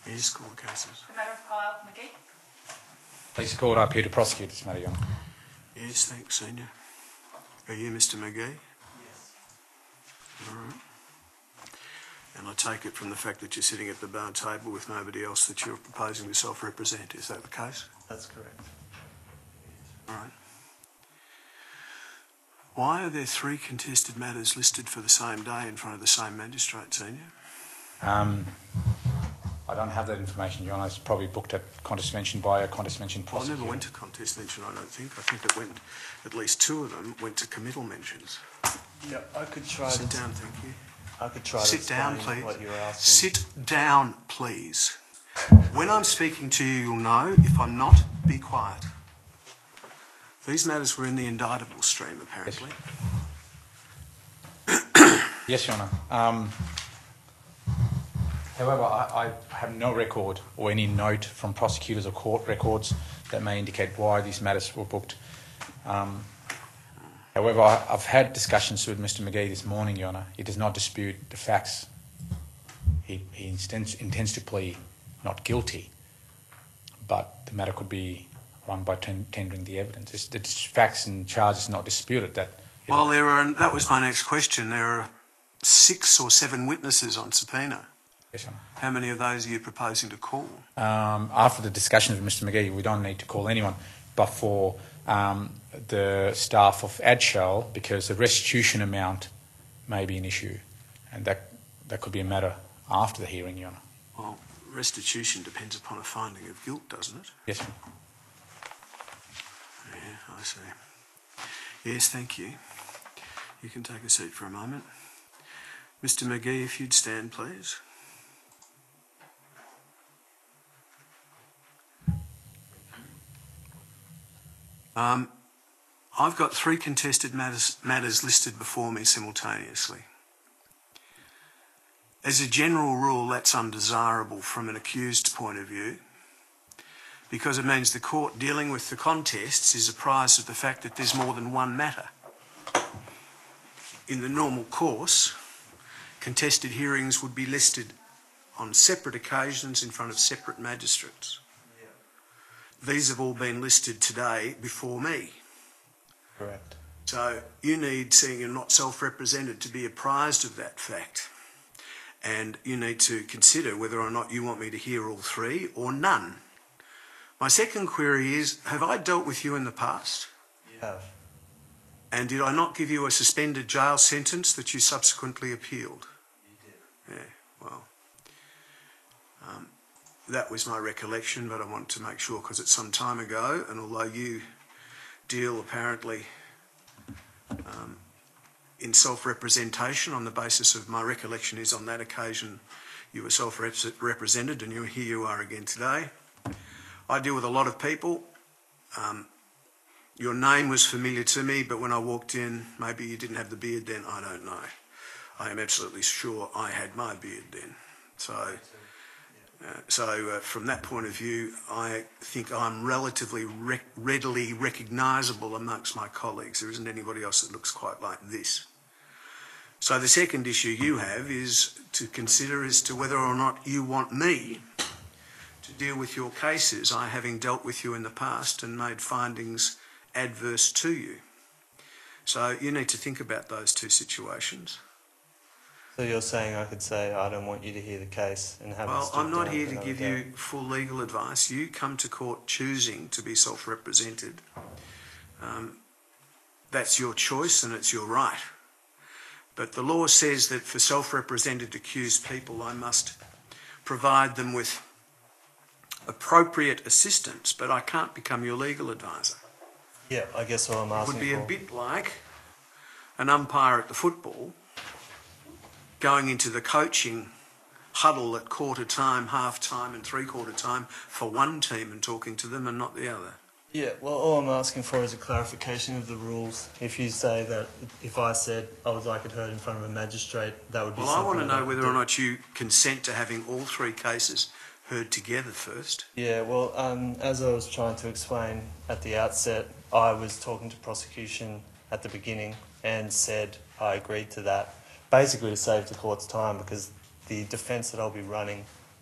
Yes, court cases. The matter of Kyle McGee. Please call up here to prosecute this matter, Your Honour. Yes, thanks, Senior. Are you Mr. McGee? Yes. All right. And I take it from the fact that you're sitting at the bar table with nobody else that you're proposing to self-represent. Is that the case? That's correct. All right. Why are there 3 contested matters listed for the same day in front of the same magistrate, Senior? I don't have that information, Your Honour. It's probably booked at contest mention by a contest mention prosecutor. I never went to contest mention, I don't think. I think it went, at least 2 of them went to committal mentions. Yeah, I could try Sit down, thank you. I could try Sit to down, explain please. what you were asking. Sit down, please. When I'm speaking to you, you'll know. If I'm not, be quiet. These matters were in the indictable stream, apparently. Yes, Your Honour. However, I have no record or any note from prosecutors or court records that may indicate why these matters were booked. However, I've had discussions with Mr. McGee this morning, Your Honour. He does not dispute the facts. He intends to plead not guilty, but the matter could be run by tendering the evidence. The facts and charges not disputed. Well, that was my next question. There are 6 or 7 witnesses on subpoena. Yes, Your Honour. How many of those are you proposing to call? After the discussions with Mr. McGee, we don't need to call anyone but for the staff of ADSHAL, because the restitution amount may be an issue, and that could be a matter after the hearing, Your Honour. Well, restitution depends upon a finding of guilt, doesn't it? Yes, Your Honour. Yeah, I see. Yes, thank you. You can take a seat for a moment. Mr. McGee, if you'd stand, please. I've got 3 contested matters listed before me simultaneously. As a general rule, that's undesirable from an accused point of view, because it means the court dealing with the contests is apprised of the fact that there's more than one matter. In the normal course, contested hearings would be listed on separate occasions in front of separate magistrates. These have all been listed today before me. Correct. So you need, seeing you're not self-represented, to be apprised of that fact. And you need to consider whether or not you want me to hear all 3 or none. My second query is, have I dealt with you in the past? You have. And did I not give you a suspended jail sentence that you subsequently appealed? You did. Yeah, well, that was my recollection, but I want to make sure because it's some time ago, and although you deal apparently in self-representation on the basis of my recollection is on that occasion you were self-represented, and here you are again today. I deal with a lot of people. Your name was familiar to me, but when I walked in, maybe you didn't have the beard then, I don't know. I am absolutely sure I had my beard then. So from that point of view, I think I'm relatively readily recognisable amongst my colleagues. There isn't anybody else that looks quite like this. So the second issue you have is to consider as to whether or not you want me to deal with your cases, I having dealt with you in the past and made findings adverse to you. So you need to think about those 2 situations. So you're saying I could say I don't want you to hear the case and have Well, it stood I'm not down here for to another give day? you full legal advice. You come to court choosing to be self-represented. That's your choice and it's your right. But the law says that for self-represented accused people, I must provide them with appropriate assistance, but I can't become your legal advisor. Yeah, I guess what I'm It asking would be for. a bit like an umpire at the football going into the coaching huddle at quarter time, half time and 3/4 time for one team and talking to them and not the other. Yeah, well, all I'm asking for is a clarification of the rules. If you say that, if I said I would like it heard in front of a magistrate, that would be Well, I want to something know whether or not you consent to having all 3 cases heard together first. Yeah, well, as I was trying to explain at the outset, I was talking to prosecution at the beginning and said I agreed to that, basically to save the court's time, because the defence that I'll be running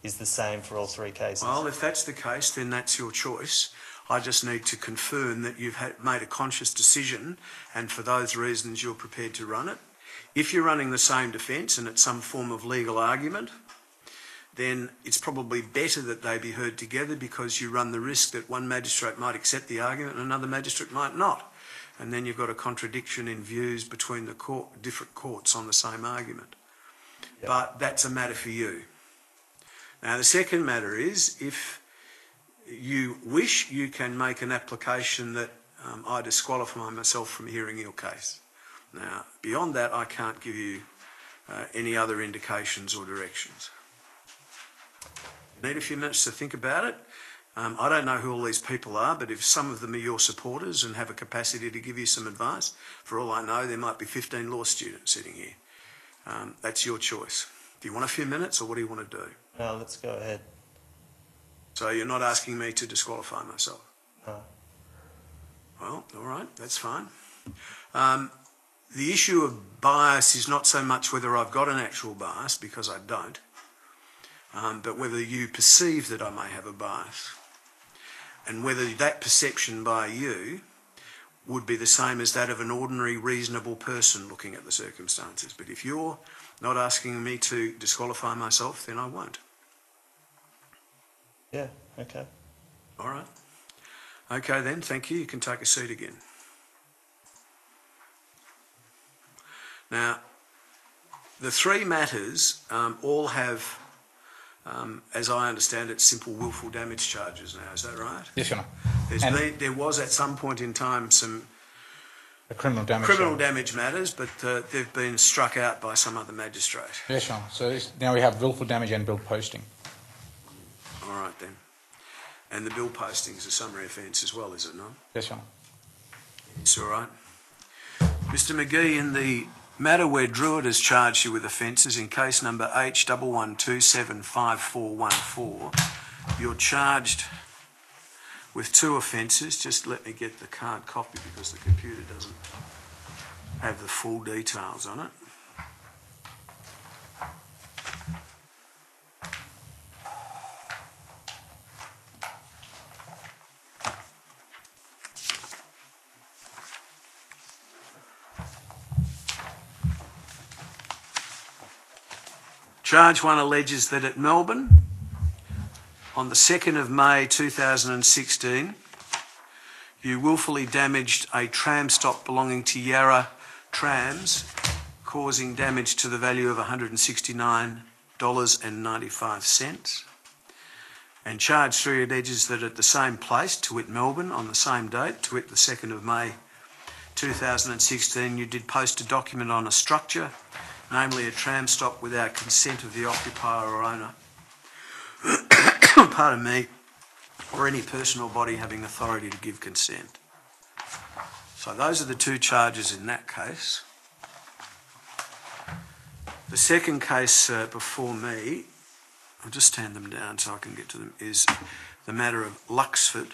is the same for all three cases. Well, if that's the case, then that's your choice. I just need to confirm that you've made a conscious decision, and for those reasons you're prepared to run it. If you're running the same defence and it's some form of legal argument, then it's probably better that they be heard together, because you run the risk that one magistrate might accept the argument and another magistrate might not. And then you've got a contradiction in views between the different courts on the same argument. Yep. But that's a matter for you. Now, the second matter is, if you wish, you can make an application that I disqualify myself from hearing your case. Now, beyond that, I can't give you any other indications or directions. You need a few minutes to think about it. I don't know who all these people are, but if some of them are your supporters and have a capacity to give you some advice, for all I know, there might be 15 law students sitting here. That's your choice. Do you want a few minutes, or what do you want to do? No, let's go ahead. So you're not asking me to disqualify myself? No. Well, all right, that's fine. The issue of bias is not so much whether I've got an actual bias, because I don't, but whether you perceive that I may have a bias, and whether that perception by you would be the same as that of an ordinary, reasonable person looking at the circumstances. But if you're not asking me to disqualify myself, then I won't. Yeah, okay. All right. Okay then, thank you. You can take a seat again. Now, the three matters all have, as I understand it, simple willful damage charges now. Is that right? Yes, Your Honour. There was at some point in time some criminal damage matters, but they've been struck out by some other magistrate. Yes, Your Honour. So now we have willful damage and bill posting. All right then. And the bill posting is a summary offence as well, is it not? Yes, Your Honour. It's all right. Mr McGee, in the matter where Druitt has charged you with offences, in case number H11275414, you're charged with two offences. Just let me get the card copy, because the computer doesn't have the full details on it. Charge 1 alleges that at Melbourne, on the 2nd of May 2016, you willfully damaged a tram stop belonging to Yarra Trams, causing damage to the value of $169.95. And charge 3 alleges that at the same place, to wit Melbourne, on the same date, to wit the 2nd of May 2016, you did post a document on a structure, namely a tram stop, without consent of the occupier or owner, pardon me, or any person or body having authority to give consent. So those are the two charges in that case. The second case before me, I'll just stand them down so I can get to them, is the matter of Luxford.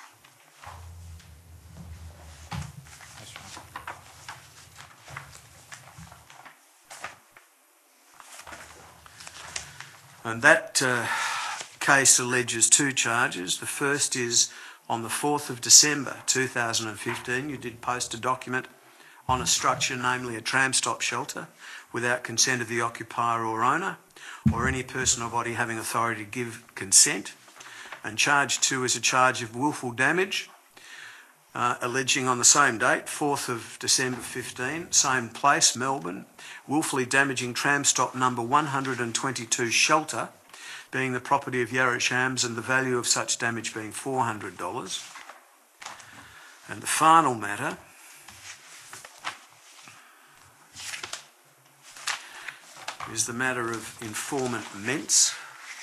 And that case alleges two charges. The first is on the 4th of December 2015, you did post a document on a structure, namely a tram stop shelter, without consent of the occupier or owner, or any person or body having authority to give consent. And charge 2 is a charge of willful damage, alleging on the same date, 4th of December 15, same place, Melbourne, willfully damaging tram stop number 122 shelter, being the property of Yarra Trams, and the value of such damage being $400. And the final matter is the matter of informant Mentz.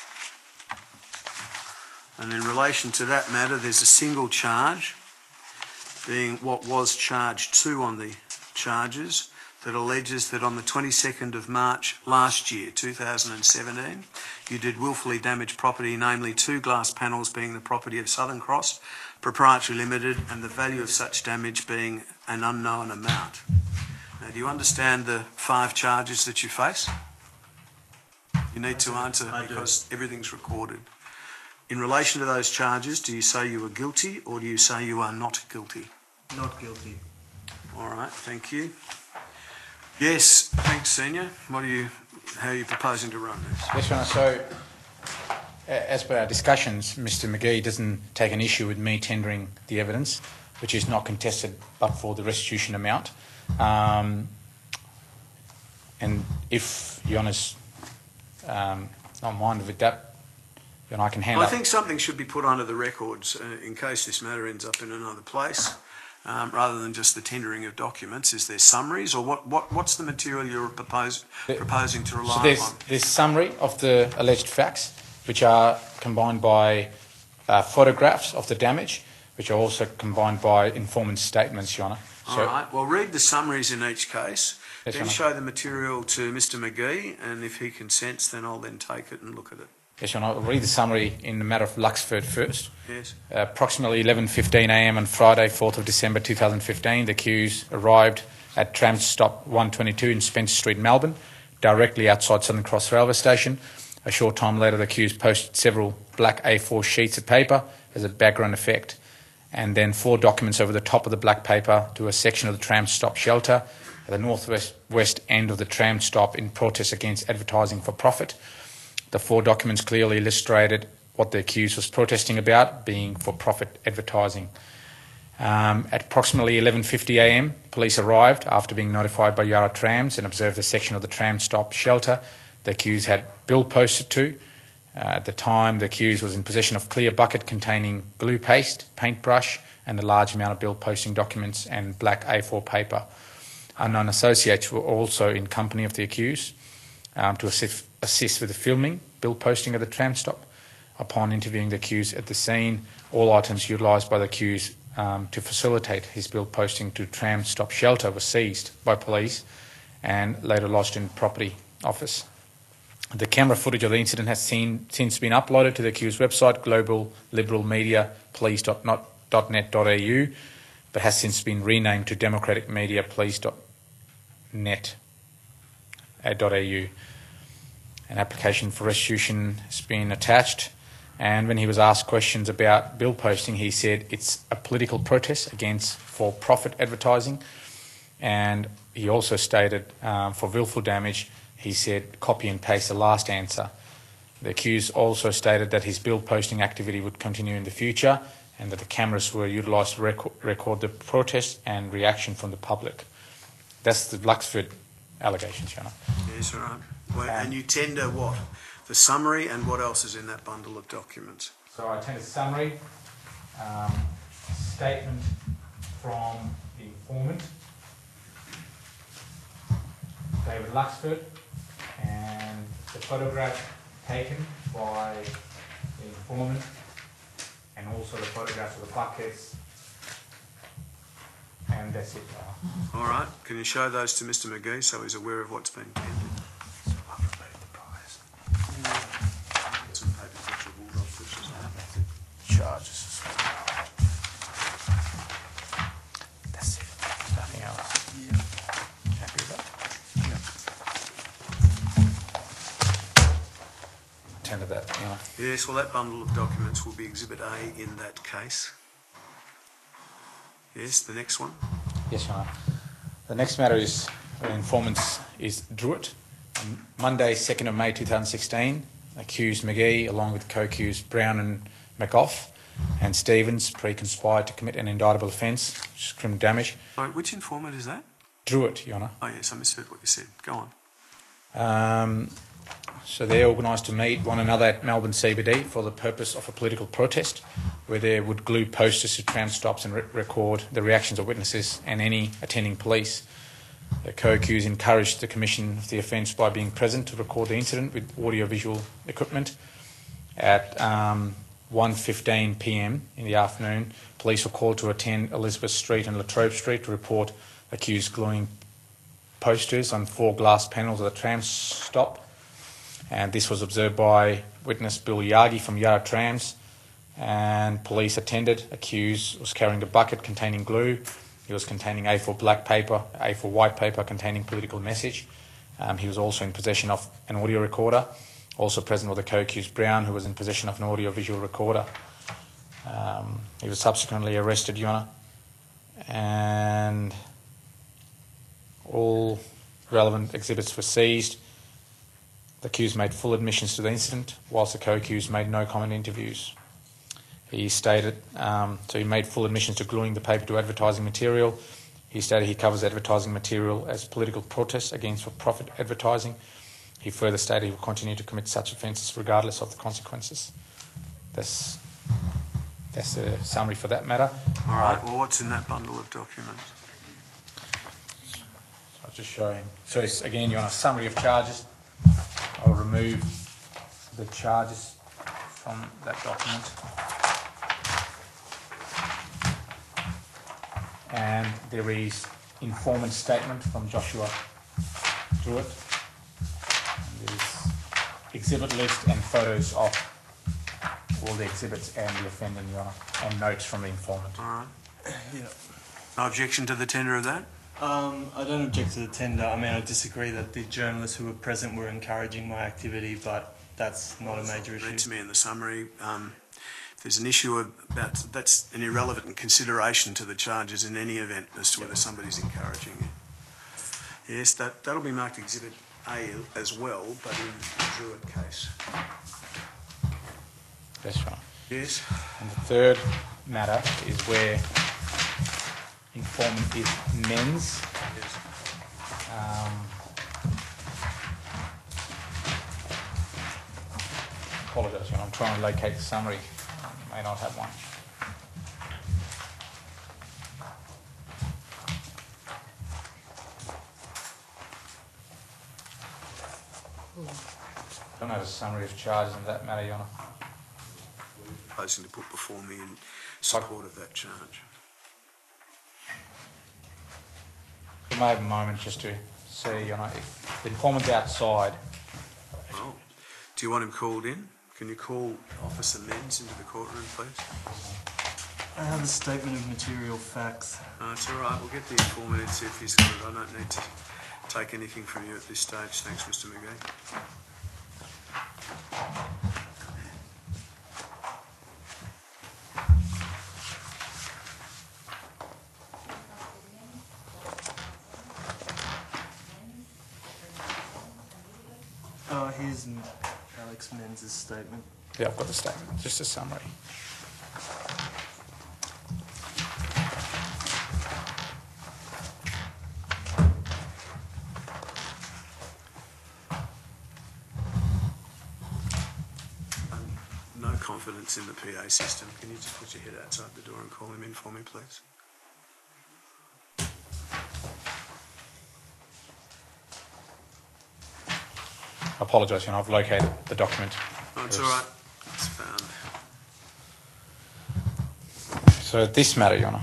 And in relation to that matter, there's a single charge, being what was charge 2 on the charges, that alleges that on the 22nd of March last year, 2017, you did willfully damage property, namely 2 glass panels being the property of Southern Cross Proprietary Limited, and the value of such damage being an unknown amount. Now, do you understand the 5 charges that you face? You need to answer I do. because everything's recorded. In relation to those charges, do you say you were guilty or do you say you are not guilty? Not guilty. All right, thank you. Yes, thanks, Senior. How are you proposing to run this? Yes, Your Honour. So, as per our discussions, Mr McGee doesn't take an issue with me tendering the evidence, which is not contested but for the restitution amount. And if Your Honour's not minded with that, then I can hand Well, up. I think something should be put onto the records in case this matter ends up in another place, rather than just the tendering of documents. Is there summaries, or what's the material you're proposing to rely So on? there's summary of the alleged facts, which are combined by photographs of the damage, which are also combined by informant statements, Your Honour. All right. Well, read the summaries in each case. Yes, Then Your Honour. show the material to Mr McGee, and if he consents, then I'll then take it and look at it. Yes, Your Honour. I'll read the summary in the matter of Luxford first. Yes. Approximately 11:15 a.m. on Friday, 4th of December 2015, the accused arrived at tram stop 122 in Spencer Street, Melbourne, directly outside Southern Cross Railway Station. A short time later, the accused posted several black A4 sheets of paper as a background effect, and then 4 documents over the top of the black paper to a section of the tram stop shelter at the northwest end of the tram stop in protest against advertising for profit. The 4 documents clearly illustrated what the accused was protesting about, being for-profit advertising. At approximately 11:50 a.m, police arrived after being notified by Yarra Trams and observed the section of the tram stop shelter the accused had bill posted to. At the time, the accused was in possession of a clear bucket containing glue paste, paintbrush, and a large amount of bill posting documents and black A4 paper. Unknown associates were also in company of the accused to assist with the filming, bill posting of the tram stop. Upon interviewing the accused at the scene, all items utilised by the accused to facilitate his bill posting to tram stop shelter were seized by police and later lodged in property office. The camera footage of the incident has since been uploaded to the accused website, globalliberalmediapolice.net.au, but has since been renamed to democraticmediapolice.net.au. An application for restitution has been attached, and when he was asked questions about bill posting, he said it's a political protest against for-profit advertising, and he also stated for willful damage, he said copy and paste the last answer. The accused also stated that his bill posting activity would continue in the future and that the cameras were utilised to record the protest and reaction from the public. That's the Luxford allegations, Your Honour. Yes, all right. Well, and you tender what? The summary, and what else is in that bundle of documents? So I tender summary, statement from the informant, David Luxford, and the photograph taken by the informant, and also the photographs of the buckets, and that's it. All right. Can you show those to Mr McGee so he's aware of what's been tendered? Get some paper picture of Bulldog pictures. Charges. That's it. Nothing else. Yeah. Happy with that? Tender that, you know. Yes, well, that bundle of documents will be Exhibit A in that case. Yes, the next one. Yes, Your Honour. The next matter is informant is Druitt. On Monday, 2nd of May 2016, accused McGee, along with co-accused Brown and McGough and Stevens, pre-conspired to commit an indictable offence, which is criminal damage. Sorry, which informant is that? Druitt, Your Honour. Oh, yes, I misheard what you said. Go on. So they organised to meet one another at Melbourne CBD for the purpose of a political protest, where they would glue posters to tram stops and record the reactions of witnesses and any attending police. The co-accused encouraged the commission of the offence by being present to record the incident with audio-visual equipment. At 1:15 p.m. in the afternoon, police were called to attend Elizabeth Street and Latrobe Street to report accused gluing posters on 4 glass panels of the tram stop. And this was observed by witness Bill Yagi from Yarra Trams, and police attended. Accused was carrying a bucket containing glue. He was containing A4 black paper, A4 white paper containing political message. He was also in possession of an audio recorder. Also present were the co-accused Brown, who was in possession of an audio-visual recorder. He was subsequently arrested, Your Honour, and all relevant exhibits were seized. The accused made full admissions to the incident, whilst the co-accused made no comment interviews. He stated, so he made full admissions to gluing the paper to advertising material. He stated he covers advertising material as political protest against for-profit advertising. He further stated he will continue to commit such offences regardless of the consequences. That's the summary for that matter. All right, well, what's in that bundle of documents? I'll just show him. So it's, again, you're on a summary of charges. I'll remove the charges from that document. And there is informant statement from Joshua Druitt. And there's exhibit list and photos of all the exhibits and the offending, Your Honour, and notes from the informant. All right. Yeah. No objection to the tender of that? I don't object to the tender. I mean, I disagree that the journalists who were present were encouraging my activity, but that's not a major issue. Read to me in the summary. If there's an issue about that's an irrelevant consideration to the charges in any event as to whether somebody's encouraging it. Yes, that'll be marked Exhibit A as well, but in the Druitt case. That's right. Yes. And the third matter is where informant is Menz. Yes. Apologise, I'm trying to locate the summary. I may not have one. I don't have a summary of charges in that matter, Your Honour. Proposing to put before me in support of that charge. You may have a moment just to see, if the informant's outside. Well, do you want him called in? Can you call Officer Menz into the courtroom, please? I have a statement of material facts. No, it's all right. We'll get the informant in, see if he's got it. I don't need to take anything from you at this stage. Thanks, Mr. McGee. Here's Alex Menz's statement. Yeah, I've got the statement, just a summary. No confidence in the PA system. Can you just put your head outside the door and call him in for me, please? I apologise, Your Honour, I've located the document. Oh, it's all right. It's found. So this matter, Your Honour,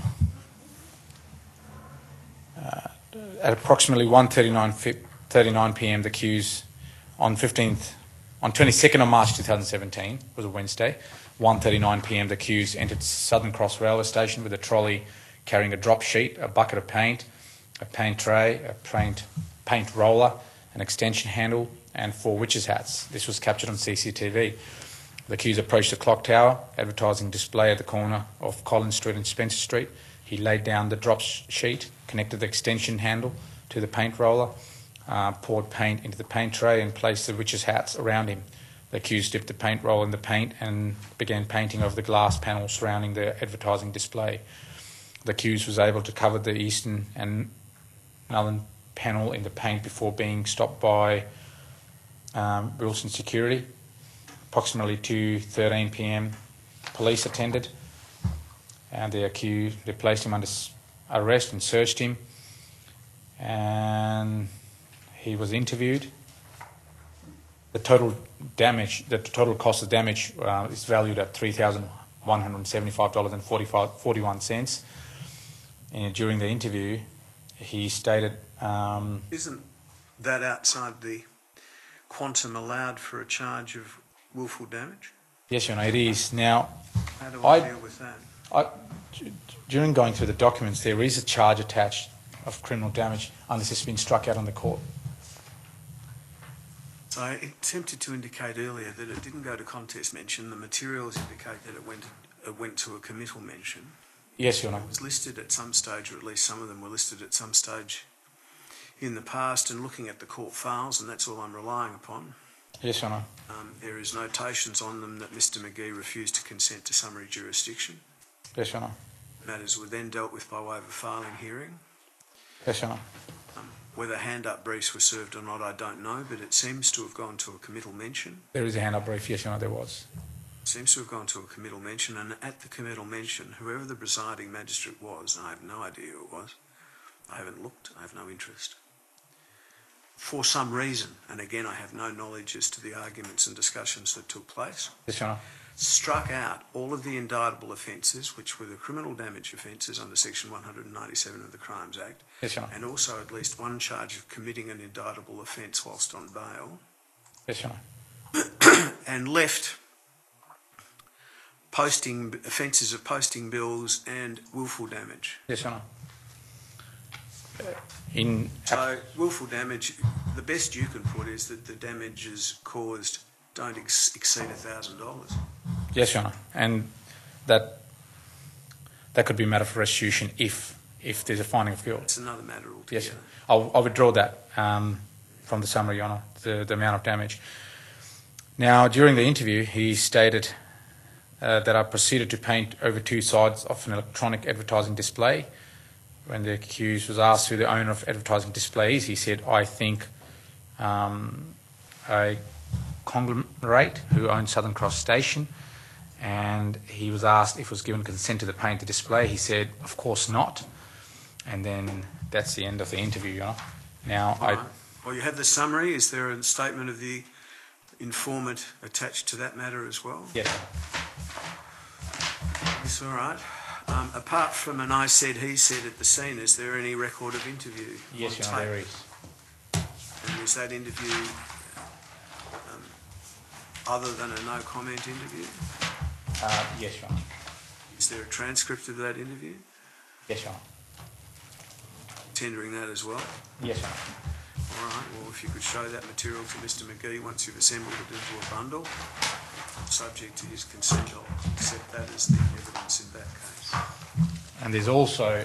at approximately 1:39 p.m, the accused on 22nd of March 2017, was a Wednesday, 1:39 p.m, the accused entered Southern Cross Railway Station with a trolley carrying a drop sheet, a bucket of paint, a paint tray, a paint roller, an extension handle, and 4 witches' hats. This was captured on CCTV. The accused approached the clock tower, advertising display at the corner of Collins Street and Spencer Street. He laid down the drop sheet, connected the extension handle to the paint roller, poured paint into the paint tray and placed the witches' hats around him. The accused dipped the paint roller in the paint and began painting over the glass panel surrounding the advertising display. The accused was able to cover the eastern and northern panel in the paint before being stopped by Wilson Security. Approximately 2:13 p.m, police attended, and they placed him under arrest and searched him, and he was interviewed. The total cost of damage is valued at $3,175.41. And during the interview, he stated, Isn't that outside the quantum allowed for a charge of willful damage? yes, Your Honour, it is. Now, How do I deal with that? during going through the documents, there is a charge attached of criminal damage unless it's been struck out on the court. I attempted to indicate earlier that it didn't go to contest mention. The materials indicate that it went to a committal mention. Yes, Your Honour. It was listed at some stage, or at least some of them were listed at some stage in the past, and looking at the court files, and that's all I'm relying upon. Yes, Your Honour. There is notations on them that Mr McGee refused to consent to summary jurisdiction. Yes, Your Honour. Matters were then dealt with by way of a filing hearing. Yes, Your Honour. Whether hand-up briefs were served or not, I don't know, but it seems to have gone to a committal mention. There is a hand-up brief. Yes, Your Honour, there was. Seems to have gone to a committal mention, and at the committal mention, whoever the presiding magistrate was, and I have no idea who it was, I haven't looked, I have no interest, for some reason, and again I have no knowledge as to the arguments and discussions that took place, Yes, Your Honour. struck out all of the indictable offences, which were the criminal damage offences under Section 197 of the Crimes Act, Yes, Your Honour. and also at least one charge of committing an indictable offence whilst on bail, Yes, Your Honour. and left offences of posting bills and willful damage. Yes, Your Honour. So willful damage, the best you can put is that the damages caused don't exceed $1,000. Yes, Your Honour. And that could be a matter for restitution if there's a finding of guilt. It's another matter altogether. Yes, I'll withdraw that from the summary, Your Honour, the amount of damage. Now, during the interview, he stated that I proceeded to paint over two sides of an electronic advertising display. When the accused was asked who the owner of advertising displays, he said, I think a conglomerate who owns Southern Cross Station. And he was asked if was given consent to paint the display. He said, of course not. And then that's the end of the interview, Your Honour. Now, Right. Well, you have the summary. Is there a statement of the informant attached to that matter as well? Yes. It's all right. Apart from an I said, he said at the scene, is there any record of interview? Yes, Your on Honour, tape? there is. And was that interview other than a no comment interview? Yes, Your Honour. Is there a transcript of that interview? Yes, Your Honour. Tendering that as well? Yes, Your Honour. All right, well, if you could show that material to Mr McGee once you've assembled it into a bundle, subject to his consent, I'll accept that as the evidence in that case. And there's also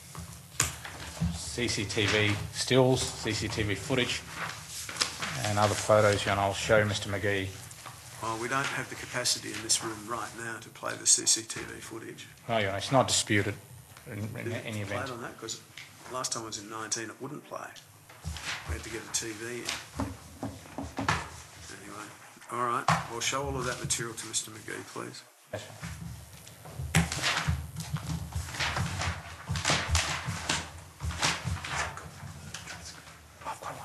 CCTV stills, CCTV footage, and other photos, and I'll show Mr McGee. Well, we don't have the capacity in this room right now to play the CCTV footage. No, Your Honour, it's not disputed in any Played event. on that because last time I was in 19, it wouldn't play. We had to get a TV in. Anyway, all right. Well, show all of that material to Mr McGee, please. Yes, Your Honour. I've got one.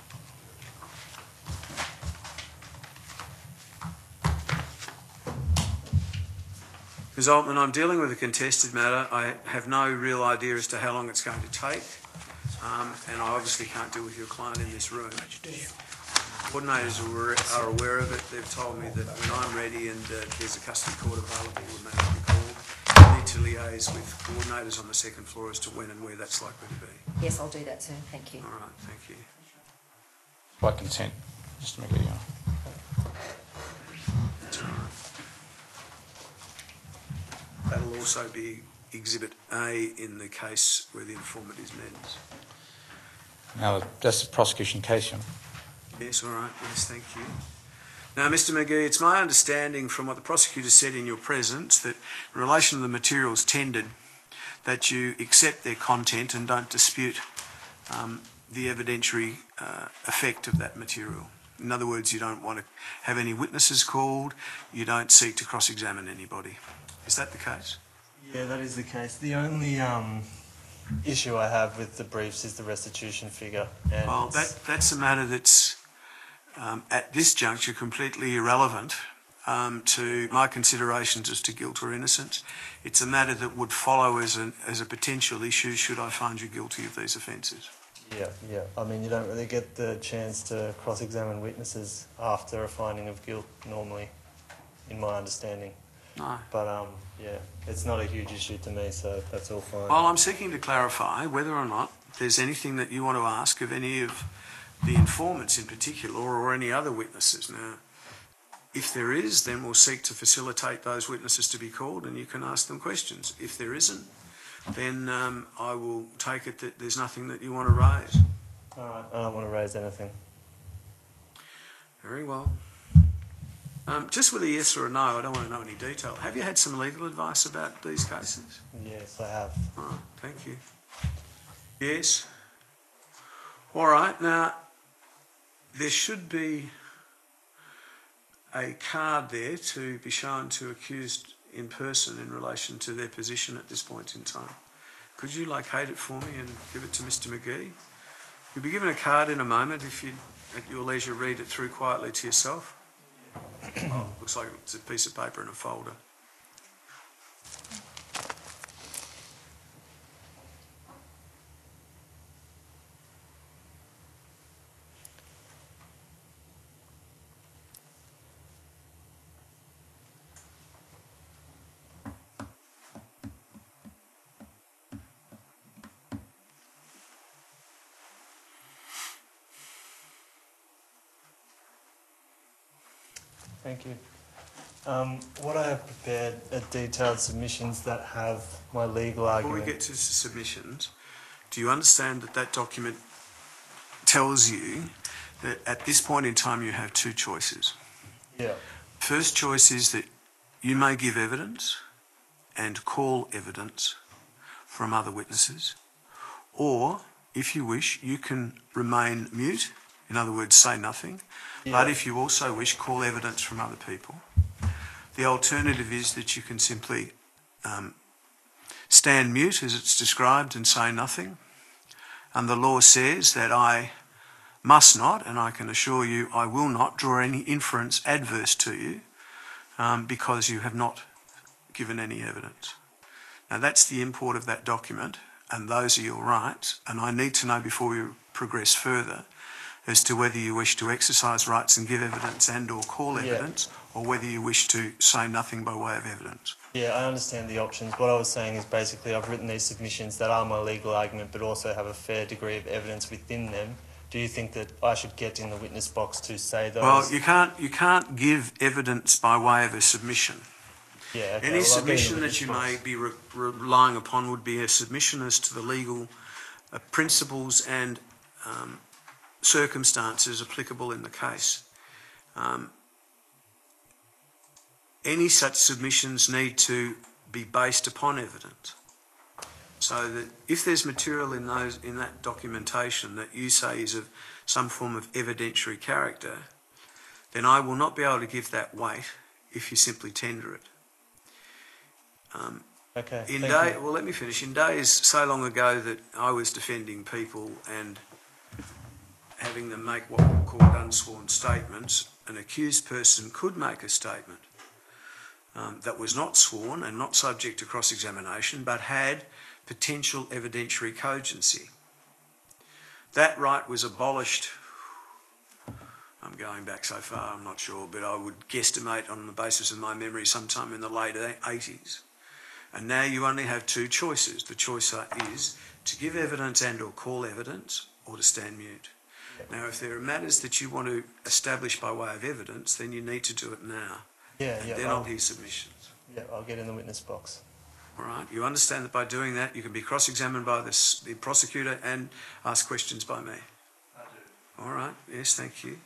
Ms Altman, I'm dealing with a contested matter. I have no real idea as to how long it's going to take, and I obviously can't deal with your client in this room. Coordinators are aware of it. They've told me that when I'm ready and there's a custody court available, the matter will be called. I need to liaise with coordinators on the second floor as to when and where that's likely to be. Yes, I'll do that soon. Thank you. All right, thank you. By consent, Mr McGee, Your Honour. That's all right. That'll also be Exhibit A in the case where the informant is Menz. Now, that's the prosecution case, Your Honour. Yes, all right. Yes, thank you. Now, Mr McGee, it's my understanding from what the prosecutor said in your presence that in relation to the materials tendered, that you accept their content and don't dispute the evidentiary effect of that material. In other words, you don't want to have any witnesses called, you don't seek to cross-examine anybody. Is that the case? Yeah, that is the case. The only issue I have with the briefs is the restitution figure. And Well, that's a matter that's, at this juncture, completely irrelevant to my considerations as to guilt or innocence. It's a matter that would follow as a potential issue should I find you guilty of these offences. Yeah. I mean, you don't really get the chance to cross-examine witnesses after a finding of guilt normally, in my understanding. No. But, yeah, it's not a huge issue to me, so that's all fine. Well, I'm seeking to clarify whether or not there's anything that you want to ask of any of the informants in particular, or any other witnesses. Now, if there is, then we'll seek to facilitate those witnesses to be called and you can ask them questions. If there isn't, then I will take it that there's nothing that you want to raise. All right, I don't want to raise anything. Very well. Just with a yes or a no, I don't want to know any detail. Have you had some legal advice about these cases? Yes, I have. All right, thank you. Yes. All right, now, there should be a card there to be shown to accused in person in relation to their position at this point in time. Could you locate it for me and give it to Mr. McGee? You'll be given a card in a moment if you, at your leisure, read it through quietly to yourself. Oh, looks like it's a piece of paper in a folder. Thank you. What I have prepared are detailed submissions that have my legal Before argument. we get to submissions, do you understand that that document tells you that at this point in time you have two choices? Yeah. First choice is that you may give evidence and call evidence from other witnesses, or, if you wish, you can remain mute, in other words, say nothing, but if you also wish, call evidence from other people. The alternative is that you can simply stand mute, as it's described, and say nothing. And the law says that I must not, and I can assure you I will not, draw any inference adverse to you because you have not given any evidence. Now that's the import of that document, and those are your rights, and I need to know before we progress further as to whether you wish to exercise rights and give evidence and or call evidence, or whether you wish to say nothing by way of evidence. Yeah, I understand the options. What I was saying is basically I've written these submissions that are my legal argument but also have a fair degree of evidence within them. Do you think that I should get in the witness box to say those? Well, you can't give evidence by way of a submission. Yeah, okay. Any Well, submission that you may be relying upon would be a submission as to the legal principles and circumstances applicable in the case. Any such submissions need to be based upon evidence. So that if there's material in that documentation that you say is of some form of evidentiary character, then I will not be able to give that weight if you simply tender it. Okay. Well, let me finish. In days so long ago that I was defending people and having them make what were called unsworn statements, an accused person could make a statement that was not sworn and not subject to cross-examination, but had potential evidentiary cogency. That right was abolished, I'm going back so far, I'm not sure, but I would guesstimate on the basis of my memory sometime in the late 80s. And now you only have two choices. The choice is to give evidence and or call evidence, or to stand mute. Now, if there are matters that you want to establish by way of evidence, then you need to do it now. They're not his submissions. Yeah, I'll get in the witness box. All right. You understand that by doing that, you can be cross-examined by the prosecutor and ask questions by me. I do. All right. Yes, thank you.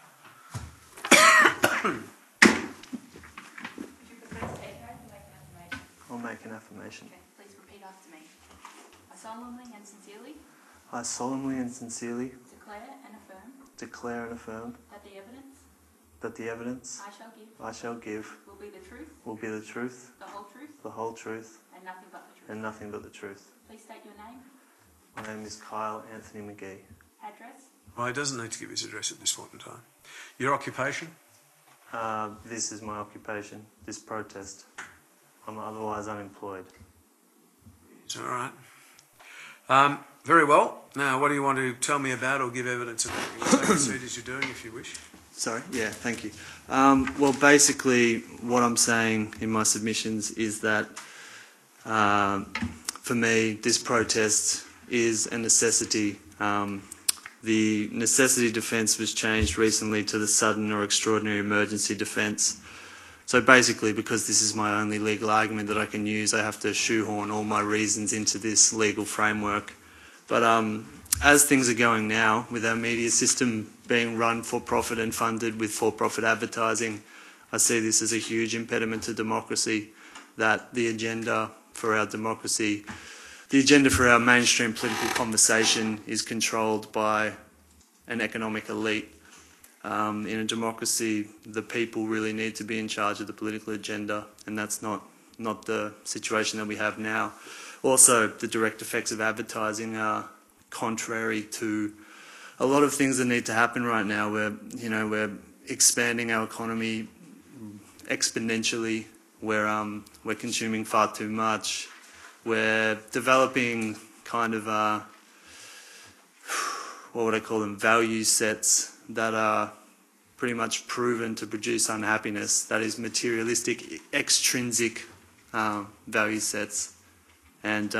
I'll make an affirmation. Okay, please repeat after me. I solemnly and sincerely I solemnly and sincerely declare and affirm that the evidence I shall give will be the truth, the whole truth, and nothing but the truth. and nothing but the truth. Please state your name, My name is Kyle Anthony McGee. address, Well, he doesn't need to give his address at this point in time. Your occupation? This is my occupation, this protest. I'm otherwise unemployed. It's all right. Very well. Now, what do you want to tell me about or give evidence about? You can take a seat as you're doing if you wish. Sorry, yeah, thank you. Well, basically, what I'm saying in my submissions is that for me, this protest is a necessity The necessity defence was changed recently to the sudden or extraordinary emergency defence. So basically, because this is my only legal argument that I can use, I have to shoehorn all my reasons into this legal framework. But as things are going now, with our media system being run for profit and funded with for-profit advertising, I see this as a huge impediment to democracy, that the agenda for our democracy, the agenda for our mainstream political conversation is controlled by an economic elite. In a democracy, the people really need to be in charge of the political agenda, and that's not the situation that we have now. Also, the direct effects of advertising are contrary to a lot of things that need to happen right now. We're expanding our economy exponentially. We're consuming far too much. We're developing kind of what would I call them, value sets that are pretty much proven to produce unhappiness. That is materialistic, extrinsic value sets. And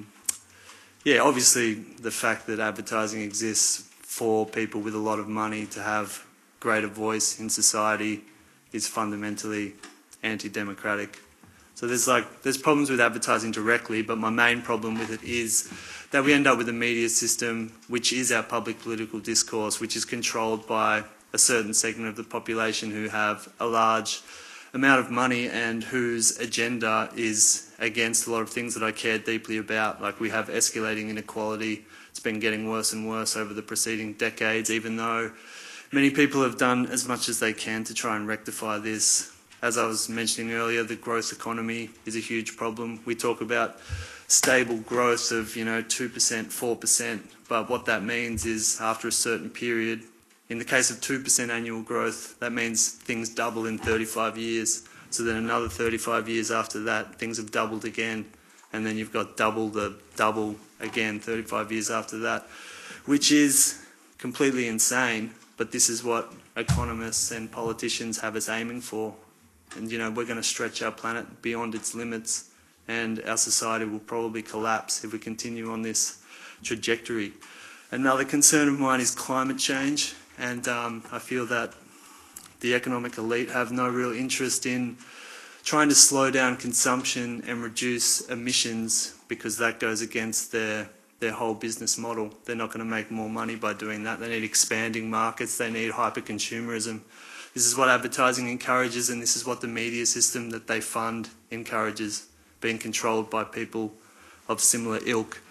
obviously the fact that advertising exists for people with a lot of money to have greater voice in society is fundamentally anti-democratic. So there's problems with advertising directly, but my main problem with it is that we end up with a media system which is our public political discourse, which is controlled by a certain segment of the population who have a large amount of money and whose agenda is against a lot of things that I care deeply about. Like, we have escalating inequality. It's been getting worse and worse over the preceding decades, even though many people have done as much as they can to try and rectify this. As I was mentioning earlier, the growth economy is a huge problem. We talk about stable growth of 2%, 4%, but what that means is after a certain period, in the case of 2% annual growth, that means things double in 35 years. So then another 35 years after that, things have doubled again, and then you've got double again 35 years after that, which is completely insane, but this is what economists and politicians have us aiming for. And we're going to stretch our planet beyond its limits, and our society will probably collapse if we continue on this trajectory. Another concern of mine is climate change, and I feel that the economic elite have no real interest in trying to slow down consumption and reduce emissions, because that goes against their whole business model. They're not going to make more money by doing that. They need expanding markets. They need hyper-consumerism. This is what advertising encourages, and this is what the media system that they fund encourages, being controlled by people of similar ilk.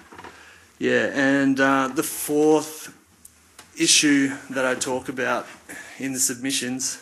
And the fourth issue that I talk about in the submissions,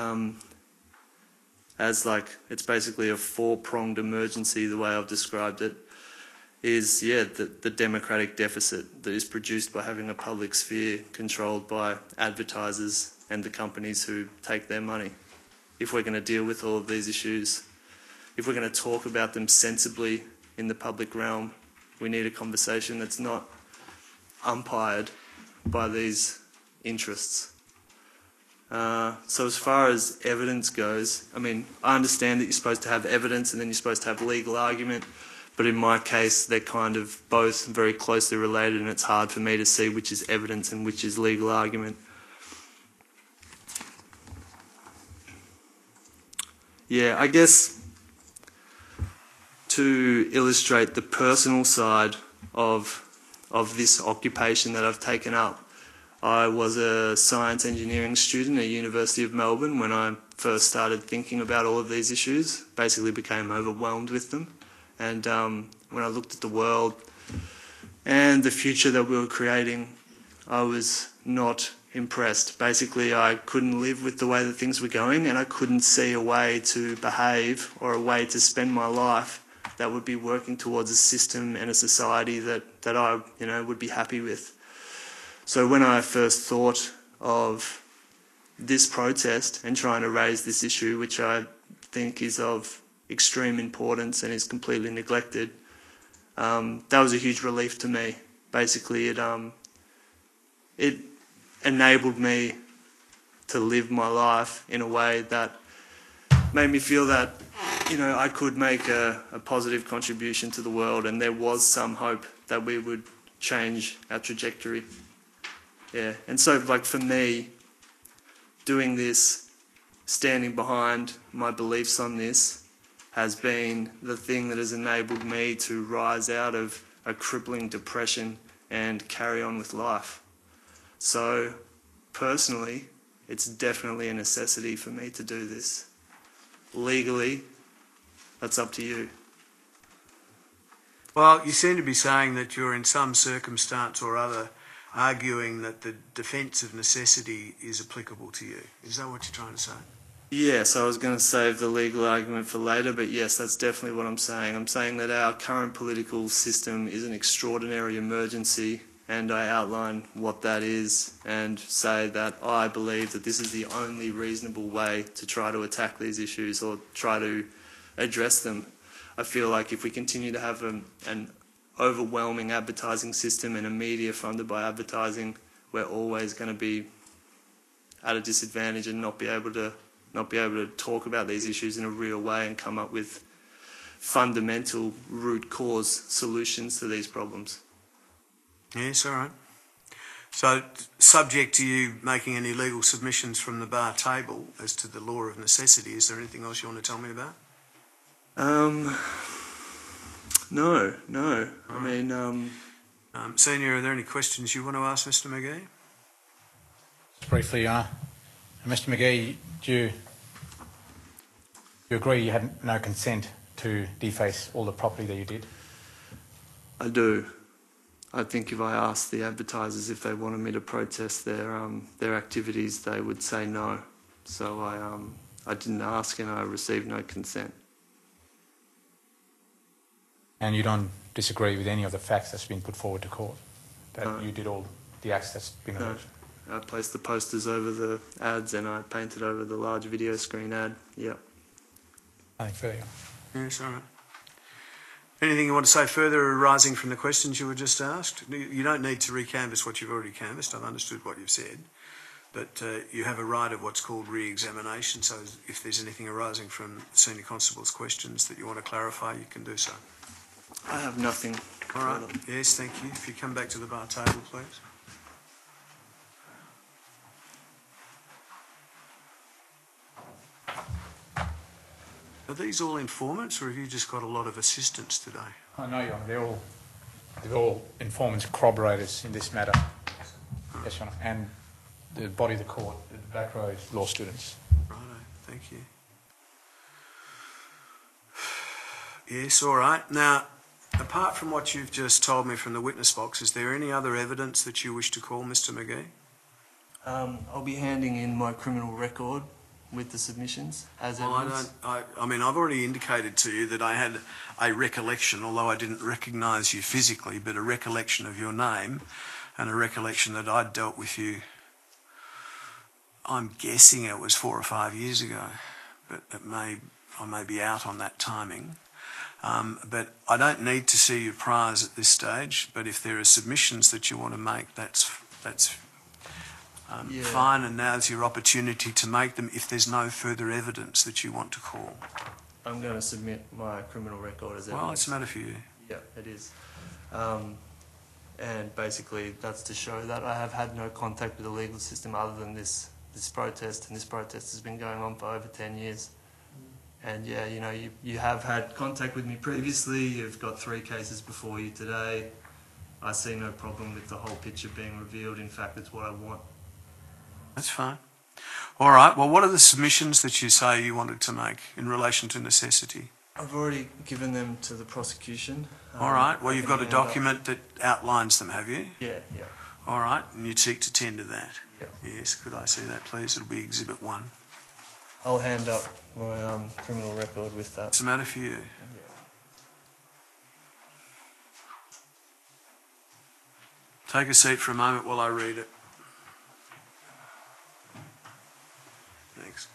it's basically a four-pronged emergency, the way I've described it, is the democratic deficit that is produced by having a public sphere controlled by advertisers and the companies who take their money. If we're going to deal with all of these issues, if we're going to talk about them sensibly in the public realm, we need a conversation that's not umpired by these interests. So as far as evidence goes, I understand that you're supposed to have evidence and then you're supposed to have legal argument, but in my case they're kind of both very closely related, and it's hard for me to see which is evidence and which is legal argument. I guess to illustrate the personal side of this occupation that I've taken up, I was a science engineering student at University of Melbourne when I first started thinking about all of these issues. Basically became overwhelmed with them, and when I looked at the world and the future that we were creating, I was not impressed. Basically, I couldn't live with the way that things were going, and I couldn't see a way to behave or a way to spend my life that would be working towards a system and a society that I would be happy with. So when I first thought of this protest and trying to raise this issue, which I think is of extreme importance and is completely neglected, that was a huge relief to me. Basically, it enabled me to live my life in a way that made me feel that I could make a positive contribution to the world, and there was some hope that we would change our trajectory. Yeah, and so like for me, doing this, standing behind my beliefs on this, has been the thing that has enabled me to rise out of a crippling depression and carry on with life. So, personally, it's definitely a necessity for me to do this. Legally, that's up to you. Well, you seem to be saying that you're in some circumstance or other arguing that the defence of necessity is applicable to you. Is that what you're trying to say? Yes, I was going to save the legal argument for later, but yes, that's definitely what I'm saying. I'm saying that our current political system is an extraordinary emergency, and I outline what that is and say that I believe that this is the only reasonable way to try to attack these issues or try to address them. I feel like if we continue to have an overwhelming advertising system and a media funded by advertising, we're always going to be at a disadvantage and not be able to talk about these issues in a real way and come up with fundamental root cause solutions to these problems. Yes, all right. So, subject to you making any legal submissions from the bar table as to the law of necessity, is there anything else you want to tell me about? No. I mean, Senior, are there any questions you want to ask Mr. McGee? Just briefly, Your Honour. Mr. McGee, do you agree you had no consent to deface all the property that you did? I do. I think if I asked the advertisers if they wanted me to protest their activities, they would say no. So I didn't ask and I received no consent. And you don't disagree with any of the facts that's been put forward to court? That you did all the acts that's been alleged? I placed the posters over the ads and I painted over the large video screen ad. Yep. Nothing further. Yes, all right. Anything you want to say further arising from the questions you were just asked? You don't need to recanvass what you've already canvassed. I've understood what you've said. But you have a right of what's called re-examination, so if there's anything arising from the Senior Constable's questions that you want to clarify, you can do so. I have nothing. All right. Yes, thank you. If you come back to the bar table, please. Are these all informants, or have you just got a lot of assistants today? Oh, no, Your Honour. They're all informants, corroborators in this matter. Yes, Your Honour. And the body of the court, the back row is law students. Righto, thank you. Yes, all right. Now, apart from what you've just told me from the witness box, is there any other evidence that you wish to call, Mr. McGee? I'll be handing in my criminal record with the submissions as evidence. I mean, I've already indicated to you that I had a recollection, although I didn't recognise you physically, but a recollection of your name and a recollection that I'd dealt with you. I'm guessing it was 4 or 5 years ago, but I may be out on that timing. But I don't need to see your priors at this stage, but if there are submissions that you want to make, that's fine, and now's your opportunity to make them if there's no further evidence that you want to call. I'm going to submit my criminal record as evidence. Well, it's a matter for you. Yeah, it is. And basically that's to show that I have had no contact with the legal system other than this protest, and this protest has been going on for over 10 years. And yeah, you know, you have had contact with me previously, you've got 3 cases before you today. I see no problem with the whole picture being revealed. In fact, it's what I want. That's fine. All right, well, what are the submissions that you say you wanted to make in relation to necessity? I've already given them to the prosecution. All right, well, you've got a document that outlines them, have you? Yeah. All right, and you'd seek to tender that? Yeah. Yes, could I see that, please? It'll be Exhibit 1. I'll hand up my criminal record with that. What's the matter for you? Take a seat for a moment while I read it. Thanks.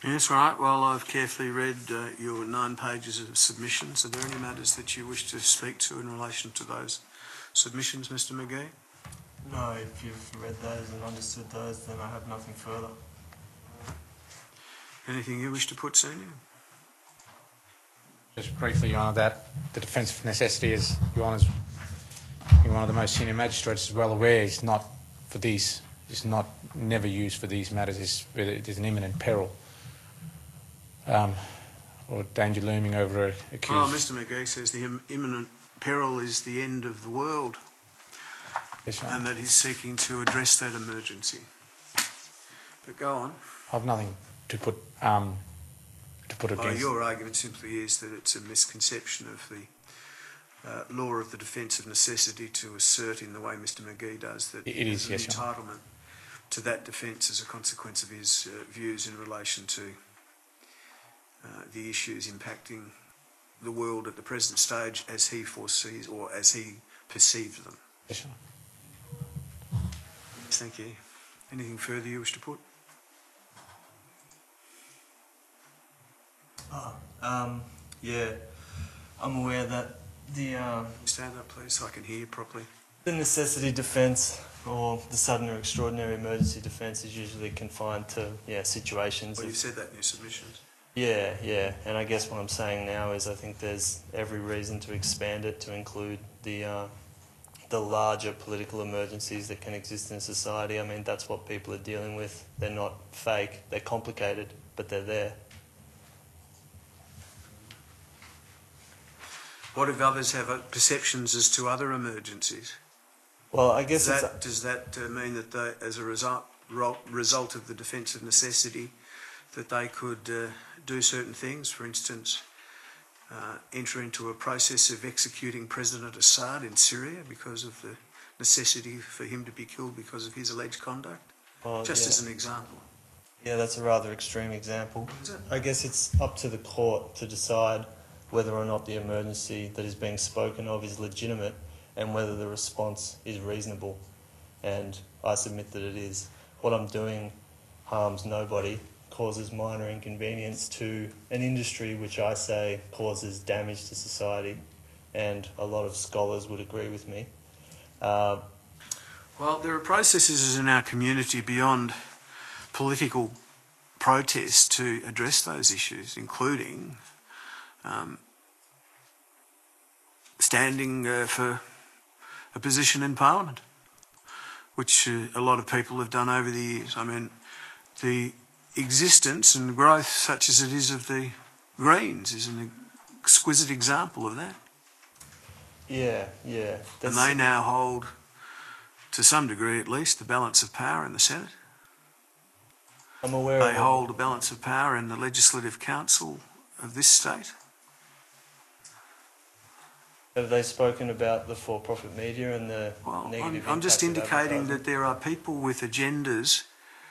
Yes, right. Well, I've carefully read your 9 pages of submissions. Are there any matters that you wish to speak to in relation to those submissions, Mr. McGee? No, if you've read those and understood those, then I have nothing further. Anything you wish to put, Senior? Just briefly, Your Honour, that the defence of necessity, as Your Honour's one of the most senior magistrates is well aware, is not for these. Is not never used for these matters. It is an imminent peril or danger looming over a accused. Oh, Mr. McGee says the imminent peril is the end of the world, Yes, Your Honour. and that he's seeking to address that emergency. But go on. I've nothing to put against. Your argument simply is that it's a misconception of the law of the defence of necessity to assert in the way Mr. McGee does that It is, there's yes, an Your Honour. entitlement to that defence as a consequence of his views in relation to the issues impacting the world at the present stage as he foresees or as he perceives them. Yes, Your Honour. Thank you. Anything further you wish to put? Yeah, I'm aware that the Stand up, please, so I can hear you properly. necessity defence or the sudden or extraordinary emergency defence is usually confined to situations. Well, of- you've said that in your submissions. Yeah, and I guess what I'm saying now is I think there's every reason to expand it to include the larger political emergencies that can exist in society. I mean, that's what people are dealing with. They're not fake, they're complicated, but they're there. What if others have perceptions as to other emergencies? Well, I guess Does that mean that they, as a result of the defence of necessity, that they could do certain things, for instance, enter into a process of executing President Assad in Syria because of the necessity for him to be killed because of his alleged conduct? Just as an example. Yeah, that's a rather extreme example. Is it? I guess it's up to the court to decide whether or not the emergency that is being spoken of is legitimate and whether the response is reasonable. And I submit that it is. What I'm doing harms nobody, causes minor inconvenience to an industry which I say causes damage to society, and a lot of scholars would agree with me. Well, there are processes in our community beyond political protest to address those issues, including standing for a position in Parliament, which a lot of people have done over the years. I mean, the existence and growth such as it is of the Greens is an exquisite example of that. Yeah. And they now hold, to some degree at least, the balance of power in the Senate. I'm aware They of hold a balance of power in the Legislative Council of this state. Have they spoken about the for-profit media and the Well, negative I'm just impact of indicating advertising? that there are people with agendas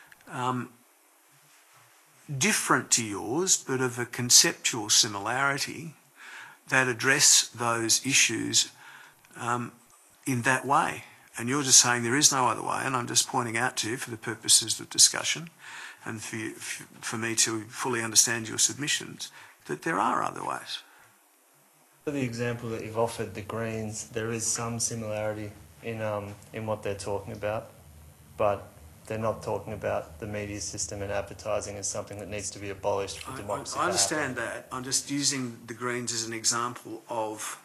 different to yours, but of a conceptual similarity, that address those issues in that way. And you're just saying there is no other way, and I'm just pointing out to you for the purposes of discussion and for me to fully understand your submissions, that there are other ways. For the example that you've offered, the Greens, there is some similarity in what they're talking about, but they're not talking about the media system and advertising as something that needs to be abolished for democracy. I understand that. I'm just using the Greens as an example of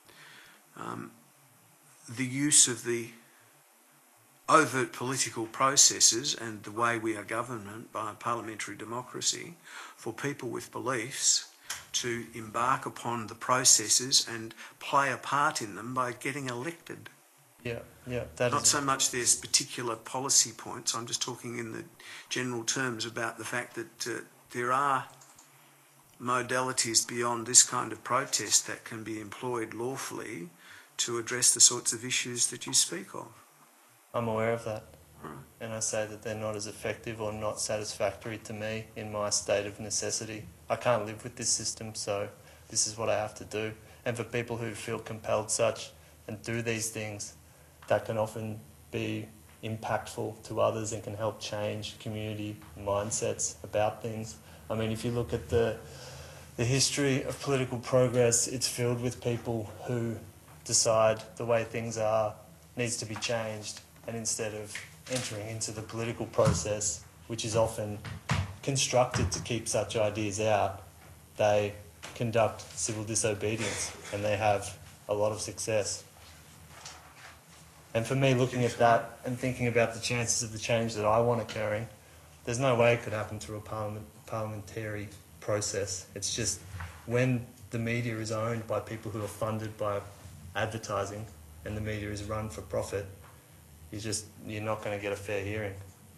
the use of the overt political processes and the way we are governed by parliamentary democracy for people with beliefs to embark upon the processes and play a part in them by getting elected. Yeah. Not so much there's particular policy points, I'm just talking in the general terms about the fact that there are modalities beyond this kind of protest that can be employed lawfully to address the sorts of issues that you speak of. I'm aware of that. Right. And I say that they're not as effective or not satisfactory to me in my state of necessity. I can't live with this system, so this is what I have to do. And for people who feel compelled such and do these things, that can often be impactful to others and can help change community mindsets about things. I mean, if you look at the history of political progress, it's filled with people who decide the way things are needs to be changed, and instead of entering into the political process, which is often constructed to keep such ideas out, they conduct civil disobedience, and they have a lot of success. And for me, looking at that and thinking about the chances of the change that I want occurring, there's no way it could happen through a parliamentary process. It's just when the media is owned by people who are funded by advertising and the media is run for profit, you're not going to get a fair hearing.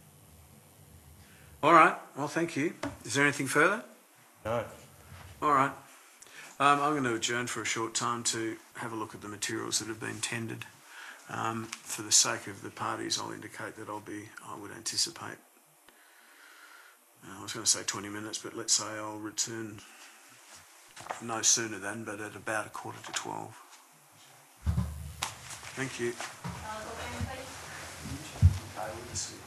All right. Well, thank you. Is there anything further? No. All right. I'm going to adjourn for a short time to have a look at the materials that have been tendered. For the sake of the parties, I'll indicate that I would anticipate, I was going to say 20 minutes, but let's say I'll return no sooner than, but at about 11:45. Thank you. Go, please. I will see.